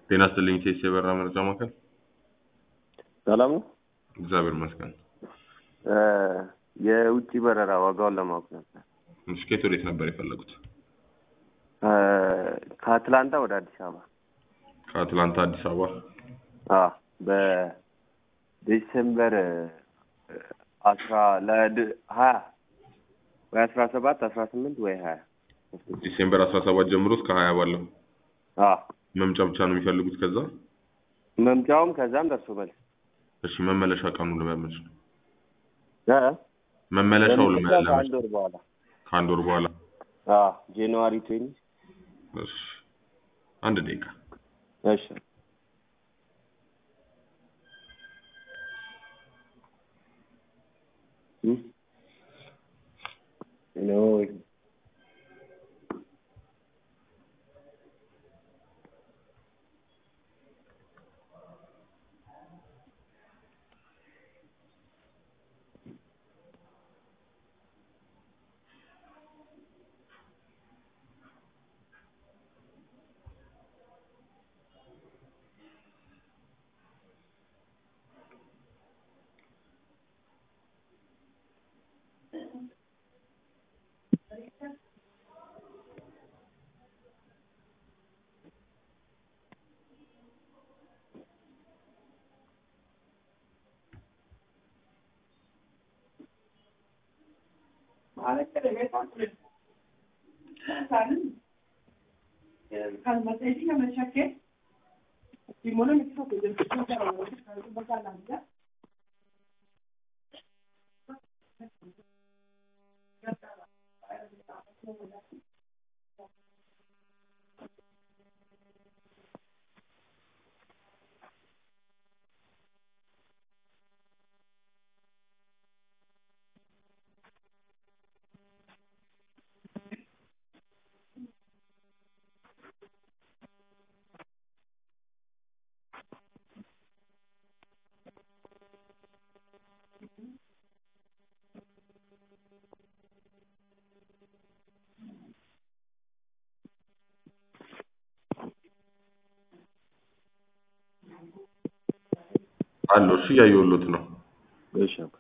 ጤና ይስጥልኝ ቴስ የበራ መረጃ ማዕከል። ሰላም ነው። እግዚአብሔር ይመስገን። የውጭ በረራ ዋጋውን ለማወቅ ነበር። ከየት ወዴት ነበር የፈለጉት? ከአትላንታ ወደ አዲስ አበባ። ከአትላንታ አዲስ አበባ? አዎ፣ በዲሴምበር 20 ወይ 17 18 ወይ 20 ዲሴምበር 17 ጀምሮ እስከ 20 ባለው። አዎ። መምጫ ብቻ ነው የሚፈልጉት ከዛ? መምጫውም ከዛም ደርሶ መልስ። እሺ፣ መመለሻ ቀኑ ለመመለስ ነው? መመለሻው ለመመለስ ከአንድ ወር በኋላ። ከአንድ ወር በኋላ? አዎ፣ ጃንዋሪ 20። እሺ፣ አንድ ደቂቃ። እሺ። ኖ አሎ፣ እሺ፣ ያየሁሎት ነው። እሺ።